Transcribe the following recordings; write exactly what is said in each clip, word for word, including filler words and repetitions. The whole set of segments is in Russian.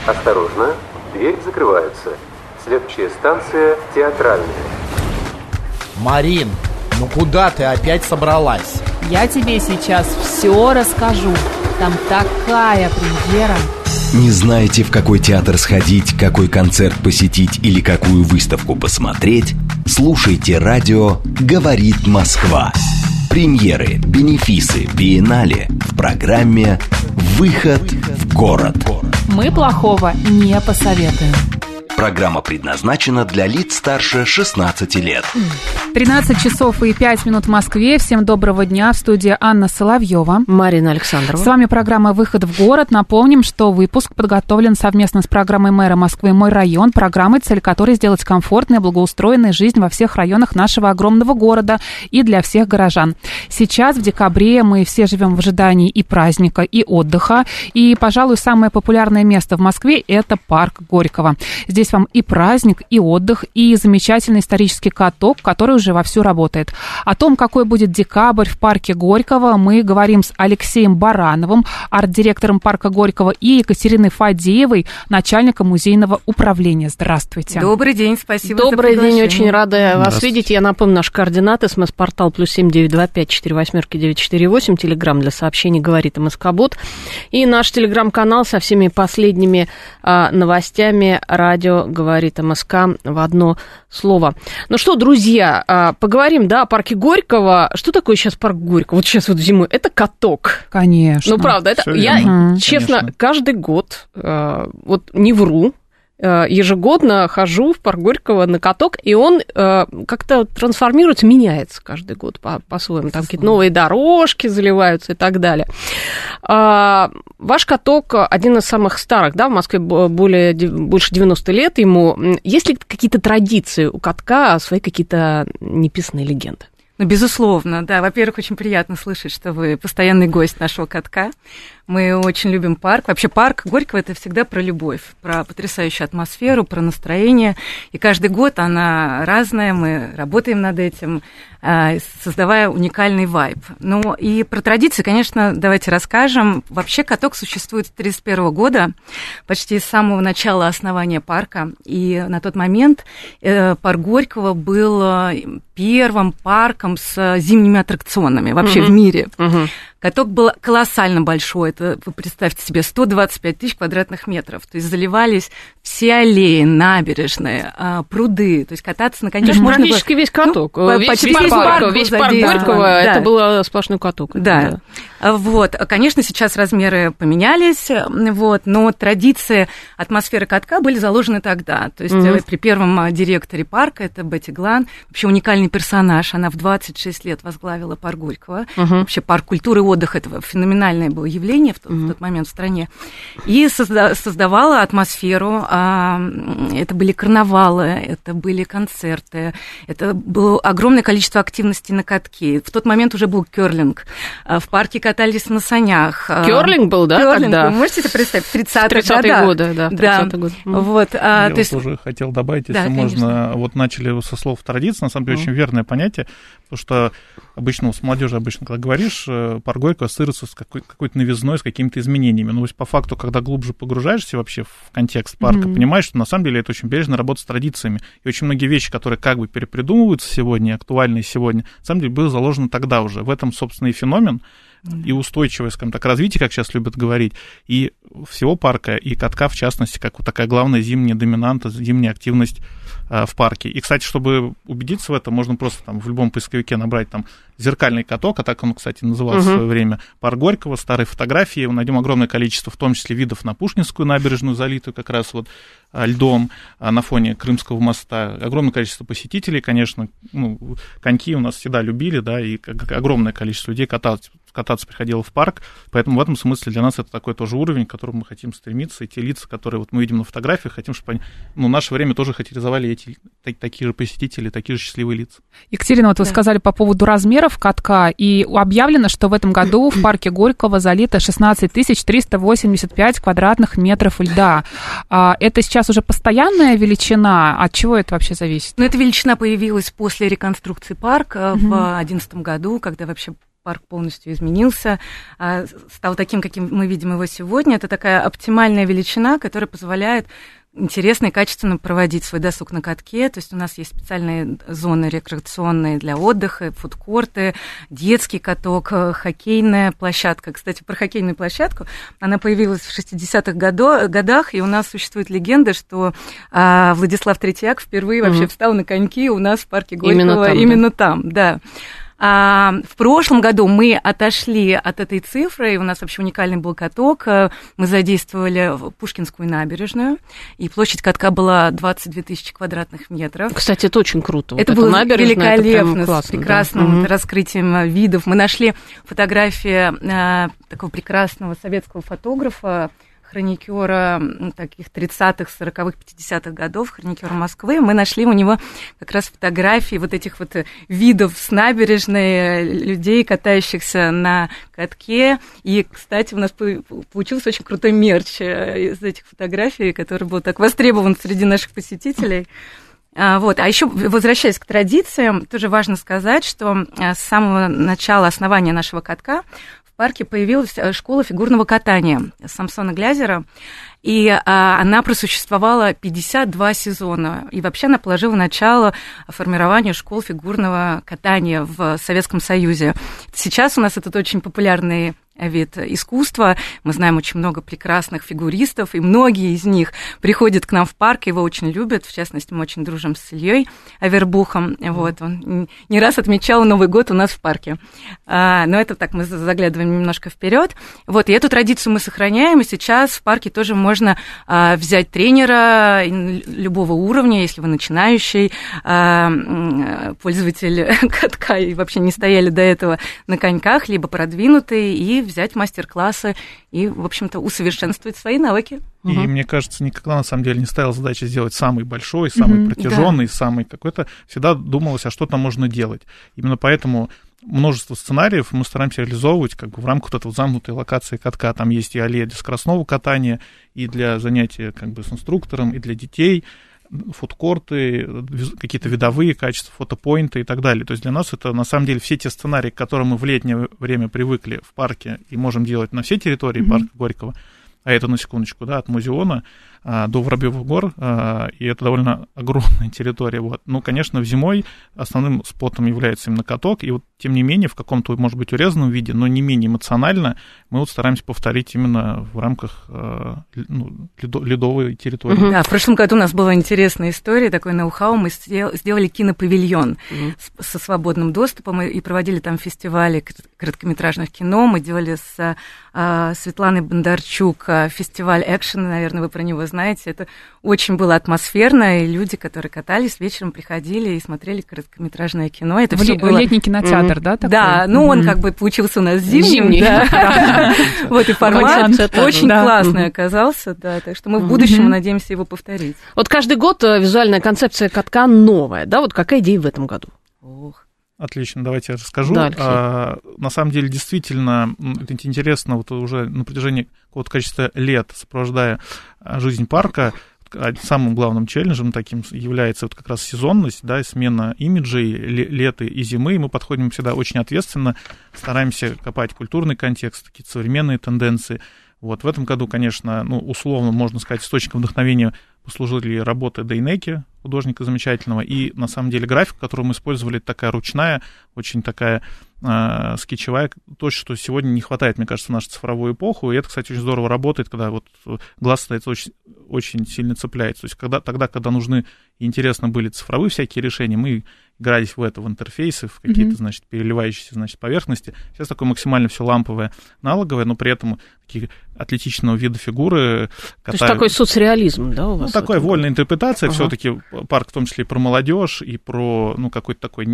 Осторожно, дверь закрывается. Следующая станция Театральная. Марин, ну куда ты опять собралась? Я тебе сейчас все расскажу. Там такая премьера. Не знаете, в какой театр сходить, какой концерт посетить или какую выставку посмотреть? Слушайте радио «Говорит Москва». Премьеры, бенефисы, биеннале в программе «Выход в город». Мы плохого не посоветуем. Программа предназначена для лиц старше шестнадцати лет. тринадцать часов и пять минут в Москве. Всем доброго дня. В студии Анна Соловьева. Марина Александрова. С вами программа «Выход в город». Напомним, что выпуск подготовлен совместно с программой мэра Москвы «Мой район», программой, цель которой сделать комфортной и благоустроенной жизнь во всех районах нашего огромного города и для всех горожан. Сейчас, в декабре, мы все живем в ожидании и праздника, и отдыха. И, пожалуй, самое популярное место в Москве – это парк Горького. Здесь вам и праздник, и отдых, и замечательный исторический каток, который уже вовсю работает. О том, какой будет декабрь в парке Горького, мы говорим с Алексеем Барановым, арт-директором парка Горького, и Екатериной Фадеевой, начальником музейного управления. Здравствуйте. Добрый день, спасибо Добрый за день, очень рада вас видеть. Я напомню, наши координаты: смс-портал плюс семь девять два пять четыре восьмерки девять четыре восемь, телеграмм для сообщений «Говорит МСК-бот», и наш телеграм-канал со всеми последними а, новостями радио «Говорит МСК» в одно слово. Ну что, друзья, поговорим, да, о парке Горького. Что такое сейчас парк Горького? Вот сейчас вот зимой. Это каток. Конечно. Ну, правда, это Всё я, верно. честно, Конечно. каждый год, вот не вру, ежегодно хожу в парк Горького на каток, и он э, как-то трансформируется, меняется каждый год по- по-своему. Там какие-то новые дорожки заливаются и так далее. А, ваш каток один из самых старых, да, в Москве более, больше девяносто лет ему. Есть ли какие-то традиции у катка, свои какие-то неписанные легенды? Ну, безусловно, да. Во-первых, очень приятно слышать, что вы постоянный гость нашего катка. Мы очень любим парк. Вообще парк Горького – это всегда про любовь, про потрясающую атмосферу, про настроение. И каждый год она разная, мы работаем над этим, создавая уникальный вайб. Ну и про традиции, конечно, давайте расскажем. Вообще каток существует с тысяча девятьсот тридцать первого года, почти с самого начала основания парка. И на тот момент парк Горького был первым парком с зимними аттракционами вообще uh-huh. в мире. Uh-huh. Каток был колоссально большой, это, вы представьте себе, сто двадцать пять тысяч квадратных метров, то есть заливались все аллеи, набережные, пруды, то есть кататься на коньках можно было... Практически весь каток, ну, весь, почти весь весь парк, парк, весь парк Горького, да. Это был сплошной каток. Да. да, вот, конечно, сейчас размеры поменялись, вот, но традиции атмосферы катка были заложены тогда, то есть mm-hmm. при первом директоре парка, это Бетти Глан, вообще уникальный персонаж, она в двадцать шесть лет возглавила парк Горького, mm-hmm. вообще парк культуры и отдых, это феноменальное было явление в тот, mm-hmm. в тот момент в стране, и созда- создавала атмосферу, а, это были карнавалы, это были концерты, это было огромное количество активностей на катке. В тот момент уже был кёрлинг, в парке катались на санях. Кёрлинг был, да, кёрлинг, тогда? Вы можете себе представить? тридцатые, тридцатые годы, да, тридцатые да. годы. Вот, а, Я то есть... тоже хотел добавить, если да, можно, вот начали со слов традиции, на самом деле mm. очень верное понятие, потому что обычно с молодежью обычно, когда говоришь, парк Горького ассоциируется с какой- какой-то новизной, с какими-то изменениями. Но по факту, когда глубже погружаешься вообще в контекст парка, mm-hmm. понимаешь, что на самом деле это очень бережно работа с традициями. И очень многие вещи, которые как бы перепридумываются сегодня, актуальны сегодня, на самом деле было заложено тогда уже. В этом, собственно, и феномен, и устойчивое, скажем так, развитие, как сейчас любят говорить, и всего парка, и катка, в частности, как вот такая главная зимняя доминанта, зимняя активность э, в парке. И, кстати, чтобы убедиться в этом, можно просто там в любом поисковике набрать там зеркальный каток, а так он, кстати, назывался uh-huh. в свое время, парк Горького, старые фотографии, мы найдем огромное количество, в том числе, видов на Пушкинскую набережную, залитую как раз вот льдом на фоне Крымского моста. Огромное количество посетителей, конечно, ну, коньки у нас всегда любили, да, и огромное количество людей каталось, кататься приходило в парк, поэтому в этом смысле для нас это такой тоже уровень, к которому мы хотим стремиться, и те лица, которые вот мы видим на фотографиях, хотим, чтобы они, ну, в наше время тоже характеризовали эти такие же посетители, такие же счастливые лица. Екатерина, вот вы да. сказали по поводу размеров катка, и объявлено, что в этом году в парке Горького залито шестнадцать тысяч триста восемьдесят пять квадратных метров льда. Это сейчас уже постоянная величина? От чего это вообще зависит? Ну, эта величина появилась после реконструкции парка mm-hmm. в две тысячи одиннадцатом году, когда вообще парк полностью изменился, стал таким, каким мы видим его сегодня. Это такая оптимальная величина, которая позволяет интересно и качественно проводить свой досуг на катке. То есть у нас есть специальные зоны рекреационные для отдыха, фудкорты, детский каток, хоккейная площадка. Кстати, про хоккейную площадку, она появилась в шестидесятых годах, и у нас существует легенда, что а, Владислав Третьяк впервые mm-hmm. вообще встал на коньки у нас в парке Горького. Именно там, именно да. там, да. А, в прошлом году мы отошли от этой цифры, и у нас вообще уникальный был каток. Мы задействовали Пушкинскую набережную, и площадь катка была двадцать две тысячи квадратных метров. Кстати, это очень круто. Это вот было великолепно, это классно, с прекрасным да. раскрытием видов. Мы нашли фотографии а, такого прекрасного советского фотографа, хроникера таких тридцатых, сороковых, пятидесятых годов, хроникера Москвы. Мы нашли у него как раз фотографии вот этих вот видов с набережной, людей, катающихся на катке. И, кстати, у нас получился очень крутой мерч из этих фотографий, который был так востребован среди наших посетителей. Вот. А еще, возвращаясь к традициям, тоже важно сказать, что с самого начала основания нашего катка в парке появилась школа фигурного катания Самсона Глязера, и а, она просуществовала пятьдесят два сезона, и вообще она положила начало формированию школ фигурного катания в Советском Союзе. Сейчас у нас этот очень популярный вид искусства. Мы знаем очень много прекрасных фигуристов, и многие из них приходят к нам в парк, его очень любят. В частности, мы очень дружим с Ильей Авербухом. Вот, он не раз отмечал Новый год у нас в парке. А, но это так, мы заглядываем немножко вперед. Вот, и эту традицию мы сохраняем, и сейчас в парке тоже можно а, взять тренера любого уровня, если вы начинающий а, пользователь катка и вообще не стояли до этого на коньках, либо продвинутый, и взять мастер-классы и, в общем-то, усовершенствовать свои навыки. И, угу. мне кажется, никогда, на самом деле, не ставила задача сделать самый большой, самый угу, протяженный, да. самый какой-то. Всегда думалось, а что там можно делать. Именно поэтому множество сценариев мы стараемся реализовывать как бы в рамках вот этой замкнутой локации катка. Там есть и аллея для скоростного катания, и для занятия как бы с инструктором, и для детей, фудкорты, какие-то видовые качества, фотопоинты и так далее. То есть для нас это, на самом деле, все те сценарии, к которым мы в летнее время привыкли в парке и можем делать на всей территории mm-hmm. парка Горького, а это, на секундочку, да, от Музеона а, до Воробьевых гор, а, и это довольно огромная территория. Вот. Ну, конечно, зимой основным спотом является именно каток, и вот, тем не менее, в каком-то, может быть, урезанном виде, но не менее эмоционально, мы вот стараемся повторить именно в рамках а, ну, ледовой территории. Mm-hmm. Да, в прошлом году у нас была интересная история, такой ноу-хау, мы сделали кинопавильон mm-hmm. со свободным доступом и проводили там фестивали короткометражных кино, мы делали с а, Светланой Бондарчук фестиваль экшена, наверное, вы про него знаете. Это очень было атмосферно, и люди, которые катались, вечером приходили и смотрели короткометражное кино. Это все было... Летний кинотеатр, mm-hmm. да? Такой? Да, ну mm-hmm. он как бы получился у нас зимним. Зимний. Вот, и формат очень классный оказался, да, так что мы в будущем надеемся его повторить. Вот каждый год визуальная концепция катка новая, да? Вот какая идея в этом году? Ох. Отлично, давайте я расскажу. Да, а, на самом деле, действительно, это интересно, вот уже на протяжении какого-то количества лет, сопровождая жизнь парка, самым главным челленджем таким является вот как раз сезонность, да, смена имиджей лета и зимы. Мы подходим всегда очень ответственно, стараемся копать культурный контекст, какие-то современные тенденции. Вот в этом году, конечно, ну, условно, можно сказать, источником вдохновения послужили работы Дейнеки, художника замечательного, и, на самом деле, графика, которую мы использовали, такая ручная, очень такая э, скетчевая, то, что сегодня не хватает, мне кажется, в нашу цифровую эпоху, и это, кстати, очень здорово работает, когда вот глаз стоит очень, очень сильно цепляется. То есть когда, тогда, когда нужны и интересно были цифровые всякие решения, мы игрались в это, в интерфейсы, в какие-то, mm-hmm. значит, переливающиеся, значит, поверхности. Сейчас такое максимально все ламповое, аналоговое, но при этом такие атлетичного вида фигуры. То есть такой соцреализм, да, у вас? Ну, такая вольная интерпретация, ага. все-таки парк в том числе и про молодежь, и про, ну, какой-то такой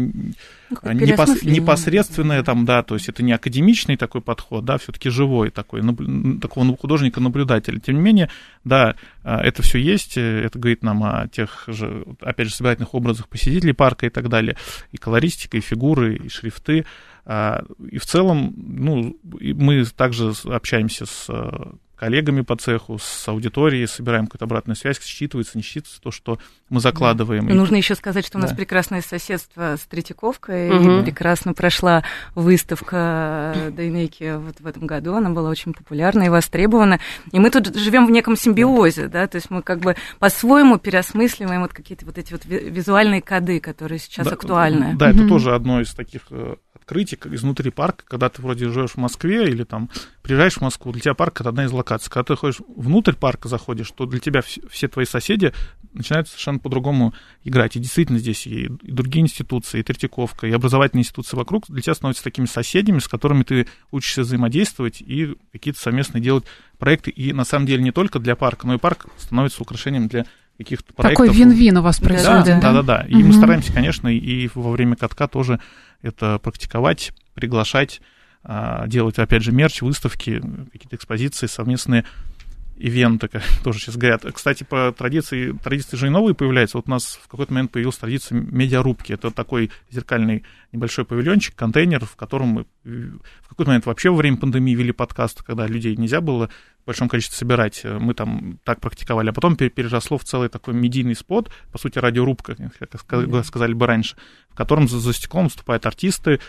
непос... непосредственное там, да, то есть это не академичный такой подход, да, все-таки живой такой, наб... такого художника-наблюдателя. Тем не менее, да, это все есть, это говорит нам о тех же, опять же, собирательных образах посетителей парка и так далее, и колористика, и фигуры, и шрифты. И в целом, ну, мы также общаемся с коллегами по цеху, с аудиторией, собираем какую-то обратную связь, считывается, не считывается то, что мы закладываем. Да. И... Нужно еще сказать, что у нас да. прекрасное соседство с Третьяковкой, угу. и прекрасно прошла выставка Дейнеки вот в этом году, она была очень популярна и востребована, и мы тут живем в неком симбиозе, да, то есть мы как бы по-своему переосмысливаем вот какие-то вот эти вот визуальные коды, которые сейчас да, актуальны. Да, угу. это тоже одно из таких открытий изнутри парка, когда ты вроде живешь в Москве или там приезжаешь в Москву, для тебя парк — это одна из локаций. Когда ты ходишь внутрь парка, заходишь, то для тебя все твои соседи начинают совершенно по-другому играть. И действительно здесь и, и другие институции, и Третьяковка, и образовательные институции вокруг для тебя становятся такими соседями, с которыми ты учишься взаимодействовать и какие-то совместные делать проекты. И на самом деле не только для парка, но и парк становится украшением для каких-то проектов. Такой вин-вин у вас происходит. Да, да, да. да. И угу. мы стараемся, конечно, и во время катка тоже это практиковать, приглашать, делать, опять же, мерч, выставки, какие-то экспозиции, совместные ивенты, как тоже сейчас говорят. Кстати, по традиции, традиции же и новые появляются. Вот у нас в какой-то момент появилась традиция медиарубки. Это такой зеркальный небольшой павильончик, контейнер, в котором мы в какой-то момент вообще во время пандемии вели подкаст, когда людей нельзя было в большом количестве собирать. Мы там так практиковали, а потом переросло в целый такой медийный спот, по сути, радиорубка, как сказали бы раньше, в котором за, за стеклом выступают артисты,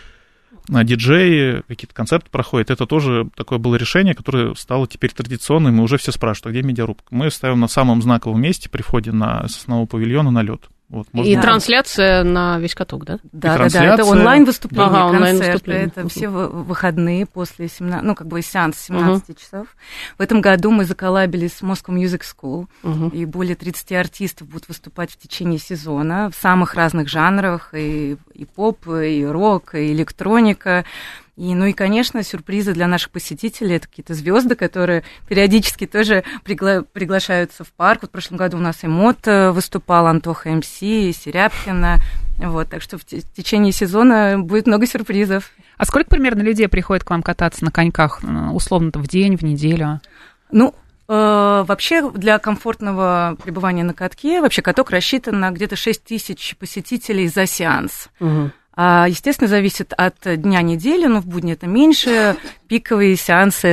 диджеи, какие-то концерты проходят. Это тоже такое было решение, которое стало теперь традиционным, и уже все спрашивают, а где медиарубка? Мы ставим на самом знаковом месте при входе на, с основного павильона на лед. Вот, можно... И трансляция на весь каток, да? Да, да, да, это онлайн-выступление, ага, концерты, онлайн-выступление. Это все выходные после семнадцати, ну, как бы сеанс семнадцати uh-huh. часов. В этом году мы заколлабились с Moscow Music School, uh-huh. и более тридцати артистов будут выступать в течение сезона в самых разных жанрах, и, и поп, и рок, и электроника. И, ну и, конечно, сюрпризы для наших посетителей. Это какие-то звезды, которые периодически тоже пригла- приглашаются в парк. Вот в прошлом году у нас и Мот выступал, Антоха МС, и Серябкина. Вот, так что в т- течение сезона будет много сюрпризов. А сколько примерно людей приходит к вам кататься на коньках, условно, в день, в неделю? Ну, э, вообще для комфортного пребывания на катке, вообще каток рассчитан на где-то шесть тысяч посетителей за сеанс. Угу. Естественно, зависит от дня недели, но в будни это меньше, пиковые сеансы –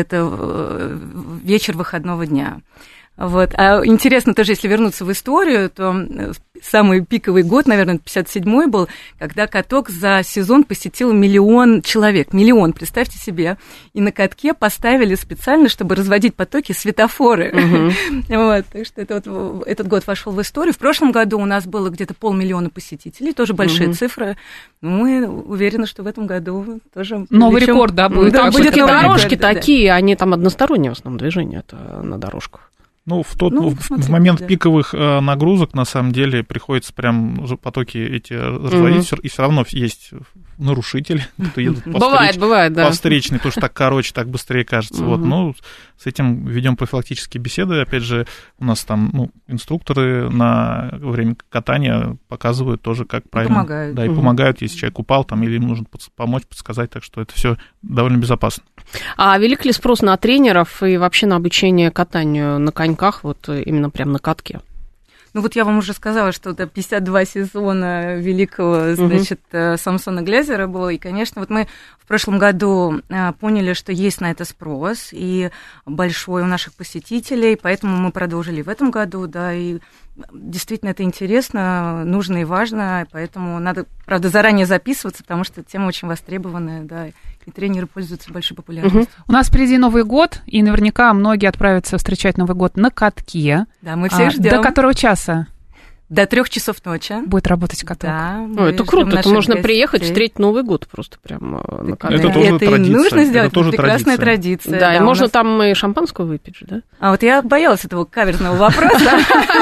это вечер выходного дня. Вот. А интересно тоже, если вернуться в историю, то самый пиковый год, наверное, пятьдесят седьмой был, когда каток за сезон посетил миллион человек. Миллион, представьте себе. И на катке поставили специально, чтобы разводить потоки, светофоры. Uh-huh. Вот. Так что это вот, этот год вошел в историю. В прошлом году у нас было где-то полмиллиона посетителей, тоже большие uh-huh. цифры. Мы уверены, что в этом году тоже... Новый причем... рекорд, да, будет. Да, будет новый дорожки рекорд, такие, да. Они там односторонние в основном движения на дорожках. Ну, в тот ну, в, смотрите, в момент да. пиковых э, нагрузок, на самом деле, приходится прям потоки эти разводить, mm-hmm. и все равно есть нарушители, кто едут по, бывает, встреч, бывает, да. по встречной, потому что так короче, так быстрее кажется. Mm-hmm. Вот, ну, с этим ведем профилактические беседы. Опять же, у нас там ну, инструкторы на время катания показывают тоже, как правильно. Помогают. Да, и mm-hmm. помогают, если человек упал там, или ему нужно помочь, подсказать, так что это все довольно безопасно. А велик ли спрос на тренеров и вообще на обучение катанию на коньках, вот именно прямо на катке? Ну вот я вам уже сказала, что это пятьдесят два сезона великого, значит, uh-huh. Самсона Глезера было. И, конечно, вот мы в прошлом году поняли, что есть на это спрос, и большой у наших посетителей, поэтому мы продолжили в этом году, да, и действительно это интересно, нужно и важно, поэтому надо, правда, заранее записываться, потому что тема очень востребованная, да, и тренеры пользуются большой популярностью. Uh-huh. У нас впереди Новый год, и наверняка многие отправятся встречать Новый год на катке. Да, мы всех а, ждем. До которого часа? До трех часов ночи. Будет работать каток. Да. О, это круто, это можно гостей. Приехать, встретить Новый год просто прямо на катке. Это, это тоже это традиция. И нужно сделать, это тоже прекрасная традиция. традиция. Да, да, и можно нас... там и шампанского выпить же, да? А вот я боялась этого каверзного вопроса.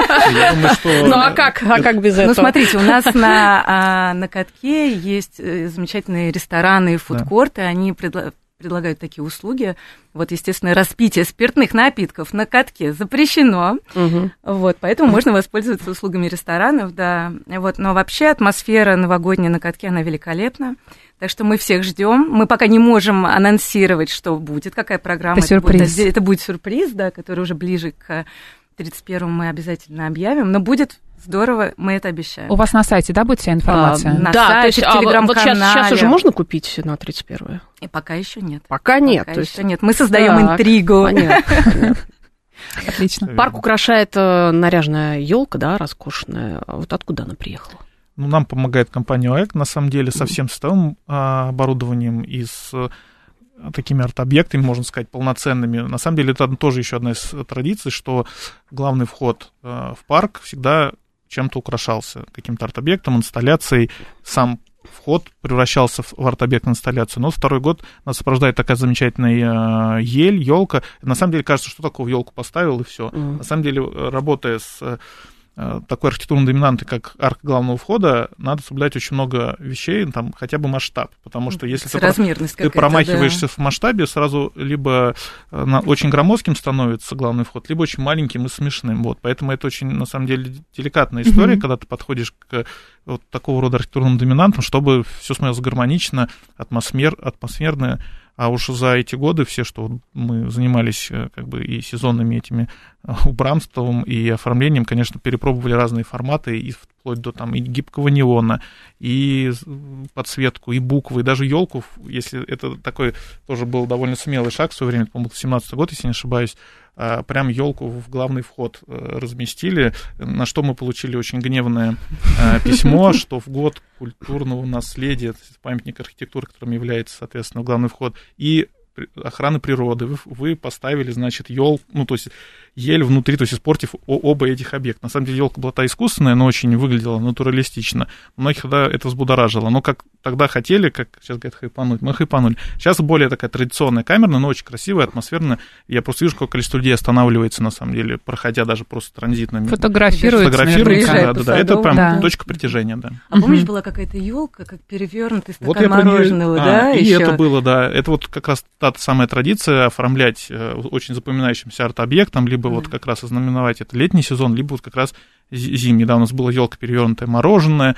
Ну а как, а как без этого? Ну смотрите, у нас на катке есть замечательные рестораны и фудкорты, они предлагают предлагают такие услуги. Вот, естественно, распитие спиртных напитков на катке запрещено. Угу. Вот, поэтому можно воспользоваться услугами ресторанов, да. Вот, но вообще атмосфера новогодняя на катке, она великолепна. Так что мы всех ждем. Мы пока не можем анонсировать, что будет, какая программа. Это сюрприз. Это будет сюрприз, да, который уже ближе к тридцать первому мы обязательно объявим. Но будет Здорово, мы это обещаем. У вас на сайте, да, будет вся информация? А, на да, сайте, то есть, в а, телеграм-канале. вот сейчас, сейчас уже можно купить на тридцать первое? И пока еще нет. Пока нет. Пока то еще есть... нет. Мы создаем Так, интригу. Понятно. Отлично. Парк украшает э, наряженная елка, да, роскошная. А вот откуда она приехала? Ну, нам помогает компания ОЭК, на самом деле, со всем сетовым а, оборудованием и с а, такими арт-объектами, можно сказать, полноценными. На самом деле, это тоже еще одна из традиций, что главный вход а, в парк всегда чем-то украшался, каким-то арт-объектом, инсталляцией. Сам вход превращался в арт-объект, инсталляцию. Но второй год нас сопровождает такая замечательная ель, елка. На самом деле, кажется, что такого, елку поставил, и все. Mm. На самом деле, работая с такой архитектурной доминанты, как арка главного входа, надо соблюдать очень много вещей, там хотя бы масштаб, потому что если ты, ты промахиваешься да. в масштабе, сразу либо на, очень громоздким становится главный вход, либо очень маленьким и смешным. Вот. Поэтому это очень, на самом деле, деликатная история, mm-hmm. когда ты подходишь к вот такого рода архитектурным доминантам, чтобы все смотрелось гармонично, атмосфер, атмосферно. А уж за эти годы все, что мы занимались как бы и сезонными этими убранством, и оформлением, конечно, перепробовали разные форматы, и вплоть до там и гибкого неона, и подсветку, и буквы, и даже елку, если это такой тоже был довольно смелый шаг в свое время, по-моему, семнадцатый год, если не ошибаюсь, прям елку в главный вход разместили, на что мы получили очень гневное письмо, что в год культурного наследия, памятник архитектуры, которым является, соответственно, главный вход, и охраны природы, вы, вы поставили, значит, ел, ну, то есть ель внутри, то есть испортив оба этих объекта. На самом деле елка была та искусственная, но очень выглядела натуралистично. Многих тогда это взбудоражило. Но как тогда хотели, как сейчас говорят, хайпануть, мы хайпанули. Сейчас более такая традиционная камерная, но очень красивая, атмосферная. Я просто вижу, какое количество людей останавливается, на самом деле, проходя даже просто транзитными. Фотографируется. Фотографируется, да, да, да. Это прям да. точка притяжения, да. А помнишь, была какая-то елка, как перевернутый стакан вот мороженого, не... да? А, и еще? это было, да. Это вот как раз та самая традиция оформлять очень запоминающимся арт-объектом, либо mm. вот как раз ознаменовать это летний сезон, либо вот как раз зимний. Да, у нас была елка перевернутая мороженое,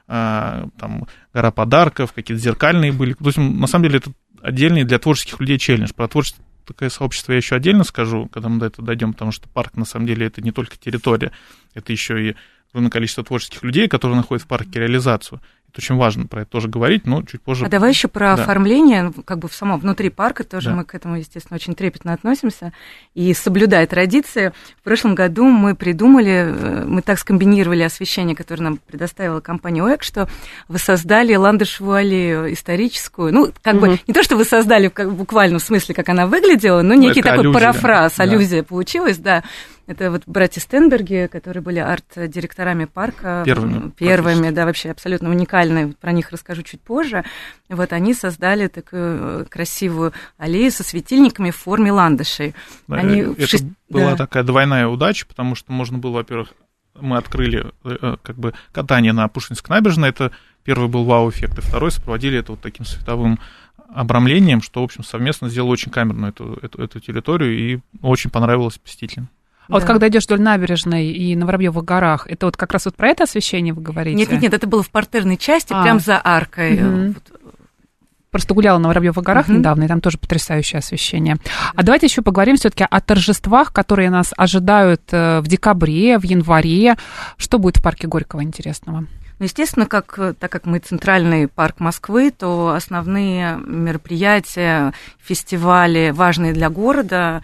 а, там гора подарков, какие-то зеркальные были. То есть, на самом деле, это отдельный для творческих людей челлендж. Про творчество такое сообщество я еще отдельно скажу, когда мы до этого дойдем, потому что парк, на самом деле, это не только территория, это еще и огромное количество творческих людей, которые находят в парке реализацию. Это очень важно про это тоже говорить, но чуть позже. А давай еще про да. оформление, как бы в самом внутри парка тоже да. мы к этому, естественно, очень трепетно относимся и соблюдая традиции. В прошлом году мы придумали, мы так скомбинировали освещение, которое нам предоставила компания ОЭК, что воссоздали Ландышевую аллею историческую. Ну, как угу. бы не то, что вы создали в буквальном смысле, как она выглядела, но некий это такой аллюзия. Парафраз, да. аллюзия получилась, да. Это вот братья Стенберги, которые были арт-директорами парка. Первыми. Первыми, да, вообще абсолютно уникальные. Про них расскажу чуть позже. Вот они создали такую красивую аллею со светильниками в форме ландышей. Да, они это шесть... была да. такая двойная удача, потому что можно было, во-первых, мы открыли как бы катание на Пушкинской набережной. Это первый был вау-эффект, и второй сопроводили это вот таким световым обрамлением, что, в общем, совместно сделало очень камерную эту, эту, эту территорию, и очень понравилось посетителям. А да. вот когда идешь вдоль набережной и на Воробьевых горах, это вот как раз вот про это освещение вы говорите? Нет, нет, нет, это было в партерной части, а. прям за аркой. Угу. Просто гуляла на Воробьевых горах угу. недавно, и там тоже потрясающее освещение. А давайте еще поговорим все-таки о торжествах, которые нас ожидают в декабре, в январе. Что будет в парке Горького интересного? Ну, естественно, как, так как мы центральный парк Москвы, то основные мероприятия, фестивали, важные для города,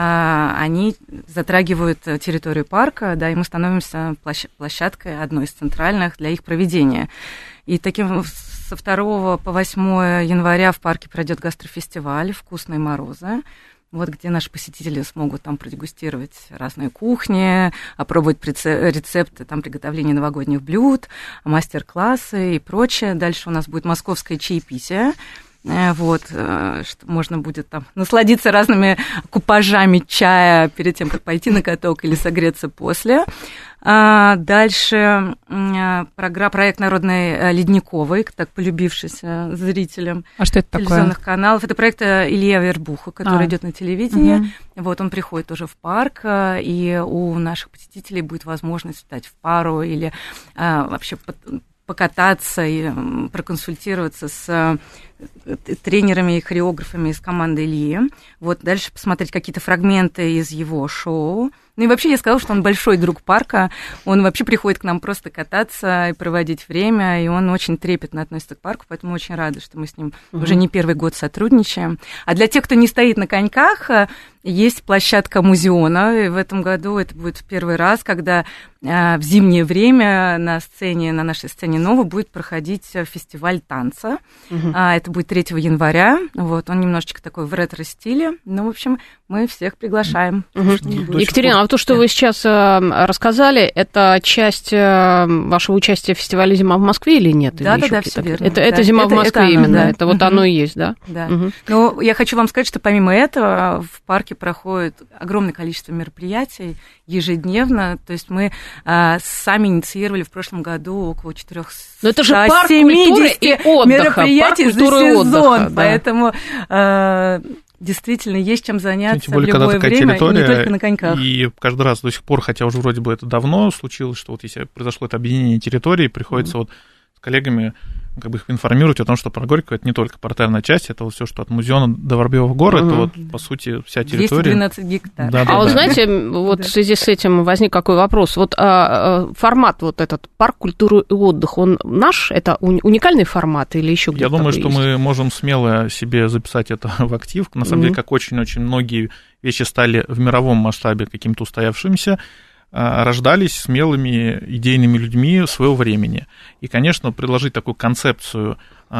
они затрагивают территорию парка, да, и мы становимся площадкой одной из центральных для их проведения. И таким со второго по восьмое января в парке пройдет гастрофестиваль «Вкусные морозы». Вот где наши посетители смогут там продегустировать разные кухни, опробовать рецепты там, приготовления новогодних блюд, мастер-классы и прочее. Дальше у нас будет московское чаепитие. Вот, что можно будет там насладиться разными купажами чая перед тем, как пойти на каток или согреться после. Дальше программа, проект «Народный ледниковый», так полюбившийся зрителям а что это телевизионных такое? каналов. Это проект Илья Вербуха, который а. идет на телевидении. Угу. Вот он приходит тоже в парк, и у наших посетителей будет возможность встать в пару или вообще покататься и проконсультироваться с тренерами и хореографами из команды Ильи. Вот, дальше посмотреть какие-то фрагменты из его шоу. Ну и вообще я сказала, что он большой друг парка. Он вообще приходит к нам просто кататься и проводить время, и он очень трепетно относится к парку, поэтому очень рада, что мы с ним угу. уже не первый год сотрудничаем. А для тех, кто не стоит на коньках, есть площадка Музеона, и в этом году это будет первый раз, когда в зимнее время на сцене, на нашей сцене Нова будет проходить фестиваль танца. Угу. Это будет третьего января. Вот, он немножечко такой в ретро-стиле. Ну, в общем, мы всех приглашаем. Угу. Екатерина, а то, что вы сейчас рассказали, это часть вашего участия в фестивале «Зима в Москве» или нет? Да, или да, да, все верно. Это, это да, «Зима это, в Москве» это именно, оно, да. это вот угу. оно и есть, да? Да. Угу. Но я хочу вам сказать, что помимо этого в парке проходит огромное количество мероприятий ежедневно. То есть мы а, сами инициировали в прошлом году около четырехсот Но это же парк культуры и отдыха, мероприятий парк за сезон. Отдыха, да. Поэтому а, действительно есть чем заняться тем более, в любое когда такая время, и не территория, только на коньках. И каждый раз до сих пор, хотя уже вроде бы это давно случилось, что вот если произошло это объединение территории, приходится mm-hmm. вот с коллегами как бы их информировать о том, что про Горького это не только партерная часть, это вот все, что от Музеона до Воробьевых гор, угу. это вот, по сути, вся территория. двести двенадцать гектаров. Да, а да, вот да. знаете, вот да. в связи с этим возник какой вопрос. Вот а, формат вот этот парк культуры и отдыха, он наш? Это уникальный формат или еще где-то? Я думаю, что есть? мы можем смело себе записать это в актив. На самом угу. деле, как очень-очень многие вещи стали в мировом масштабе каким-то устоявшимся, рождались смелыми идейными людьми своего времени. И, конечно, предложить такую концепцию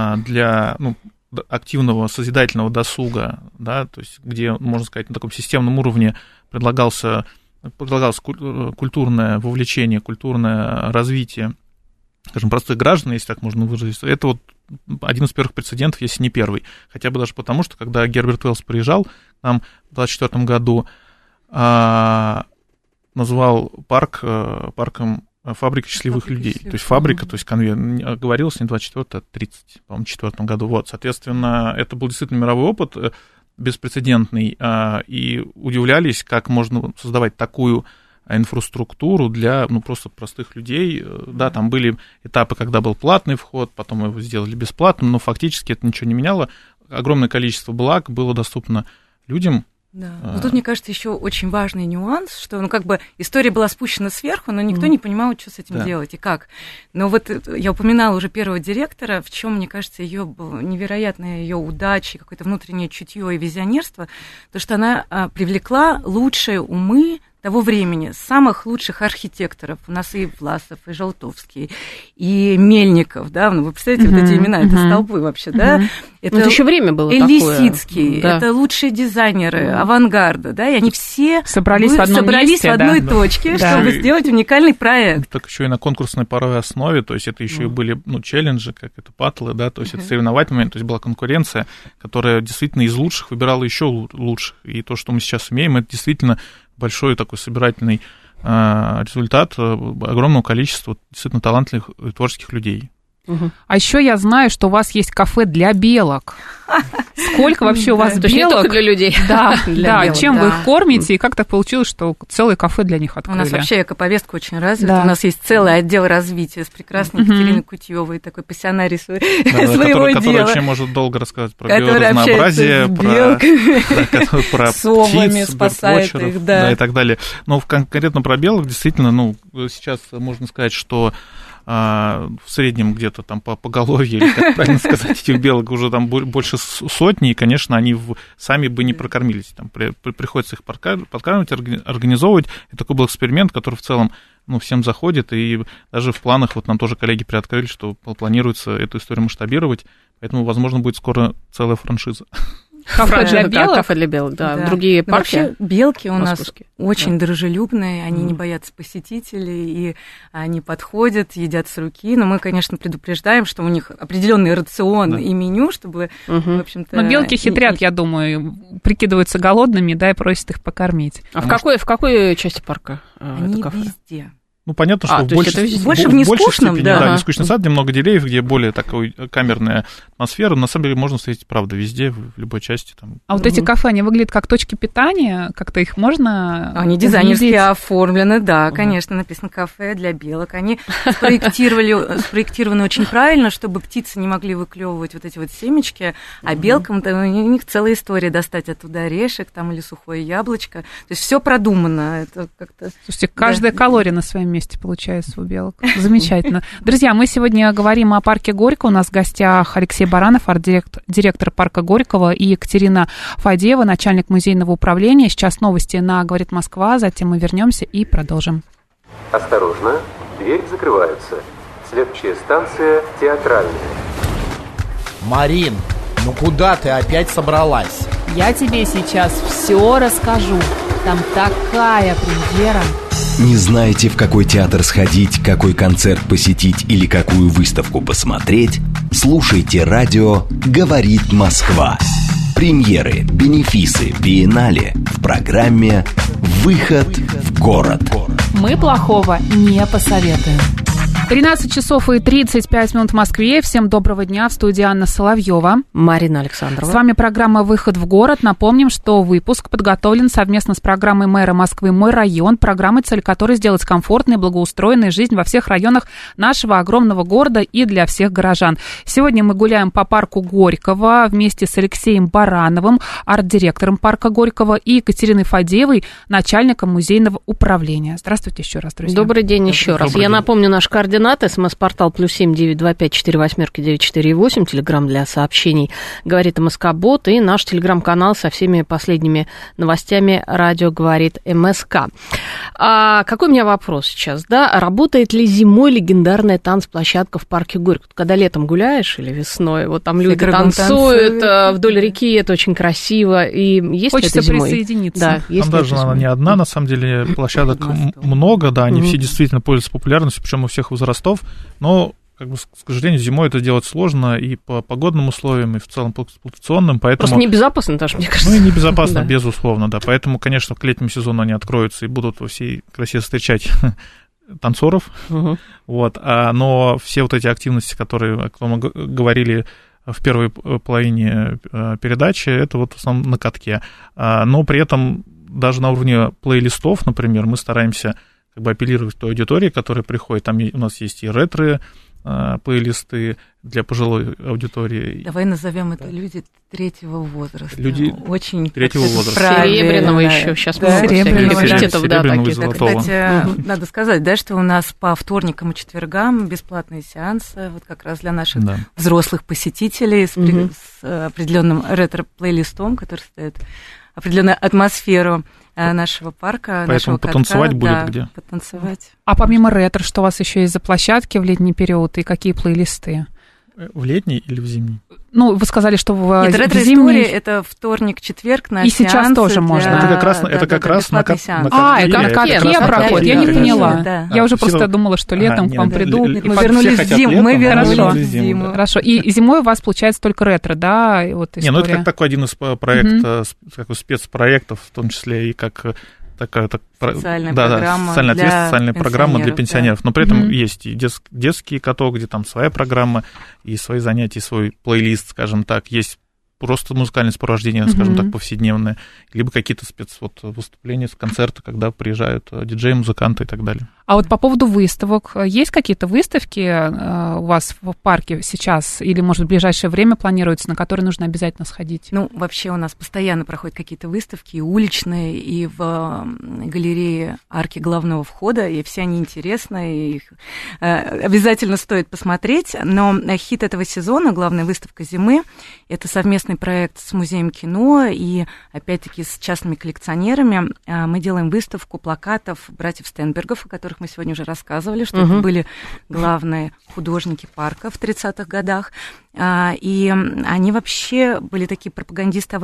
для ну, активного созидательного досуга, да, то есть где, можно сказать, на таком системном уровне предлагался, предлагалось культурное вовлечение, культурное развитие, скажем, простых граждан, если так можно выразиться, это вот один из первых прецедентов, если не первый. Хотя бы даже потому, что когда Герберт Уэллс приезжал к нам в двадцать четвёртом году, назвал парк парком «Фабрика счастливых фабрика людей». Счастливых. То есть фабрика, mm-hmm. то есть конвейер. Говорилось не двадцать четвёртом, а тридцать, по-моему, четвёртом году. Вот, соответственно, это был действительно мировой опыт, беспрецедентный, и удивлялись, как можно создавать такую инфраструктуру для, ну, просто простых людей. Да, там были этапы, когда был платный вход, потом его сделали бесплатным, но фактически это ничего не меняло. Огромное количество благ было доступно людям. Да. Но тут, мне кажется, еще очень важный нюанс, что, ну, как бы история была спущена сверху, но никто mm. не понимал, что с этим да. делать и как. Но вот я упоминала уже первого директора, в чем, мне кажется, ее невероятная ее удача, какое-то внутреннее чутье и визионерство, то, что она привлекла лучшие умы того времени, самых лучших архитекторов. У нас и Власов, и Желтовский, и Мельников, да, ну, вы представляете, uh-huh, вот эти имена, uh-huh. это столпы вообще, uh-huh. да. Это, это еще время было Лисицкий, такое. Да. Это лучшие дизайнеры uh-huh. авангарда, да, и они все собрались вы, в одном собрались месте, в одной да. точке, да. чтобы сделать уникальный проект. Так еще и на конкурсной порой основе, то есть это еще uh-huh. и были, ну, челленджи, как это патлы, да, то есть uh-huh. это соревновательный момент, то есть была конкуренция, которая действительно из лучших выбирала еще лучших, и то, что мы сейчас имеем, это действительно большой такой собирательный э, результат огромного количества действительно талантливых и творческих людей. Угу. А еще я знаю, что у вас есть кафе для белок. Сколько вообще у вас белок? То есть не только для людей. Да, да. Чем вы их кормите, и как так получилось, что целое кафе для них открыли? У нас вообще экоповестка очень развита. У нас есть целый отдел развития с прекрасной Екатериной Кутьевой, такой пассионарий своего дела. Который вообще может долго рассказать про биоразнообразие, про совами спасает их, да, и так далее. Но конкретно про белок, действительно, ну, сейчас можно сказать, что в среднем где-то там по поголовью, или как правильно сказать, этих белок уже там больше сотни, и, конечно, они в, сами бы не прокормились. Там при, при, приходится их подкармливать, организовывать. И такой был эксперимент, который в целом, ну, всем заходит, и даже в планах, вот нам тоже коллеги приоткрыли, что планируется эту историю масштабировать, поэтому, возможно, будет скоро целая франшиза. Кафе для белок? Кафе для белок, да. да. Другие ну, парки. Вообще белки у московские. Нас очень да. дружелюбные, они mm. не боятся посетителей, и они подходят, едят с руки. Но мы, конечно, предупреждаем, что у них определенный рацион да. и меню, чтобы, mm-hmm. в общем-то... Но белки хитрят, и... я думаю, прикидываются голодными, да, и просят их покормить. А, а в, может... какой, в какой части парка они это кафе? Везде. Ну, понятно, что а, в больше, это больше в, в большей нескучном, степени, да, да, ага. нескучный сад, где много деревьев, где более такой камерная атмосфера. На самом деле можно встретить, правда, везде, в любой части. Там. А вот эти кафе, они выглядят как точки питания? Как-то их можно Они дизайнерски увидеть? оформлены, да, конечно, написано «кафе для белок». Они спроектировали, спроектированы очень правильно, чтобы птицы не могли выклевывать вот эти вот семечки, а белкам у них целая история достать оттуда орешек там, или сухое яблочко. То есть все продумано. Это как-то... Слушайте, каждая да. калория на своем месте получается у белок. Замечательно. Друзья, мы сегодня говорим о парке Горького. У нас в гостях Алексей Баранов, арт-директор директор парка Горького, и Екатерина Фадеева, начальник музейного управления. Сейчас новости на «Говорит Москва», затем мы вернемся и продолжим. Осторожно, дверь закрывается. Следующая станция театральная. Марин, ну куда ты опять собралась? Я тебе сейчас все расскажу. Там такая премьера. Не знаете, в какой театр сходить, какой концерт посетить или какую выставку посмотреть? Слушайте радио «Говорит Москва». Премьеры, бенефисы, биеннале в программе «Выход в город». Мы плохого не посоветуем. тринадцать часов и тридцать пять минут в Москве. Всем доброго дня. В студии Анна Соловьева. Марина Александрова. С вами программа «Выход в город». Напомним, что выпуск подготовлен совместно с программой мэра Москвы «Мой район», программой, цель которой сделать комфортной и благоустроенной жизнь во всех районах нашего огромного города и для всех горожан. Сегодня мы гуляем по парку Горького вместе с Алексеем Барановым, арт-директором парка Горького, и Екатериной Фадеевой, начальником музейного управления. Здравствуйте еще раз, друзья. Добрый день еще раз. Добрый Я день. напомню наш координат. СМС-портал плюс семь девять два пять четыре восьмерки девять четыре восемь. Телеграм для сообщений «Говорит МСК-бот». И наш телеграм-канал со всеми последними новостями «Радио говорит МСК». А какой у меня вопрос сейчас? Да? Работает ли зимой легендарная танцплощадка в парке Горького? Когда летом гуляешь или весной, вот там люди танцуют, танцуют вдоль реки, это очень красиво. И есть Хочется это зимой? присоединиться. Да, Там есть даже это она не одна, на самом деле, площадок м- много, да, они mm-hmm. все действительно пользуются популярностью, причем у всех возрастов, но, как бы, к сожалению, зимой это делать сложно и по погодным условиям, и в целом по эксплуатационным, поэтому... Просто небезопасно даже, мне кажется. Ну и небезопасно, да. безусловно, да, поэтому, конечно, к летнему сезону они откроются и будут во всей красе встречать танцоров, угу. вот, а, но все вот эти активности, которые, о которых мы говорили в первой половине передачи, это вот в основном на катке, а, но при этом даже на уровне плейлистов, например, мы стараемся как бы апеллировать к той аудитории, которая приходит. Там у нас есть и ретро плейлисты для пожилой аудитории. Давай назовем это люди третьего возраста. Люди очень третьего возраста. Серебряного еще. Сейчас да. много Серебряного, всяких да. эпитетов, да, таких. Да, кстати, угу. надо сказать, да, что у нас по вторникам и четвергам бесплатные сеансы, вот как раз для наших да. взрослых посетителей с, угу. с определенным ретро-плейлистом, который ставит определенную атмосферу нашего парка, Поэтому нашего потанцевать катка, будет да, где. Потанцевать. А помимо ретро, что у вас еще есть за площадки в летний период и какие плейлисты? В летний или в зимний? Ну, вы сказали, что в, Нет, в ретро-история зимний... это вторник, четверг на И сейчас тоже для... можно. Это как раз, да, это да, как да, раз на, кат, на катке. А, это на катке проходит, я не да, поняла. Да. Я а, уже просто все... думала, что летом а, к вам нет, приду. Мы и вернулись в зиму. Мы вернулись Хорошо. в зиму. Да. Хорошо. И зимой у вас получается только ретро, да? И вот не, ну это как такой один из проектов, mm-hmm. спецпроектов, в том числе и как... Такая, так, социальная да, программа, да, социальная для ответственность, социальная программа для пенсионеров. Да. Но при этом mm-hmm. есть и дет, детский каток, где там своя программа, и свои занятия, и свой плейлист, скажем так. Есть просто музыкальное сопровождение, скажем mm-hmm. так, повседневное, либо какие-то спец вот, выступления, концерты, когда приезжают диджеи, музыканты и так далее. А вот по поводу выставок, есть какие-то выставки у вас в парке сейчас или, может, в ближайшее время планируются, на которые нужно обязательно сходить? Ну, вообще у нас постоянно проходят какие-то выставки, и уличные, и в галерее арки главного входа, и все они интересны, и их обязательно стоит посмотреть. Но хит этого сезона, главная выставка зимы, это совместный проект с Музеем кино и, опять-таки, с частными коллекционерами. Мы делаем выставку плакатов братьев Стенбергов, о которых мы сегодня уже рассказывали, что uh-huh. это были главные художники парка в тридцатых годах. И они вообще были такие пропагандисты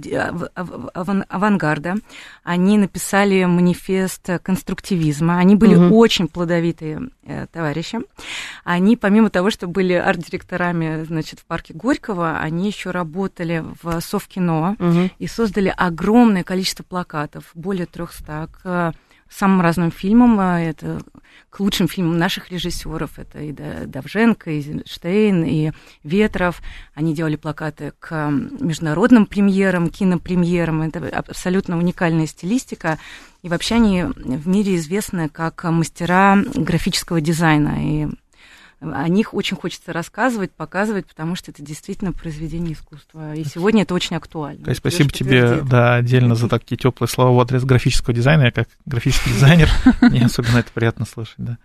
авангарда. Они написали манифест конструктивизма. Они были uh-huh. очень плодовитые товарищи. Они, помимо того, что были арт-директорами, значит, в парке Горького, они еще работали в Совкино uh-huh. и создали огромное количество плакатов, более трехсот, к самым разным фильмам. Это к лучшим фильмам наших режиссеров. Это и Довженко, и Эйзенштейн, и Ветров. Они делали плакаты к международным премьерам, кинопремьерам. Это абсолютно уникальная стилистика. И вообще они в мире известны как мастера графического дизайна. И о них очень хочется рассказывать, показывать, потому что это действительно произведение искусства. И сегодня это очень актуально. Кать, спасибо тебе, да, отдельно за такие теплые слова в адрес графического дизайна. Я как графический дизайнер, мне особенно это приятно слышать, да.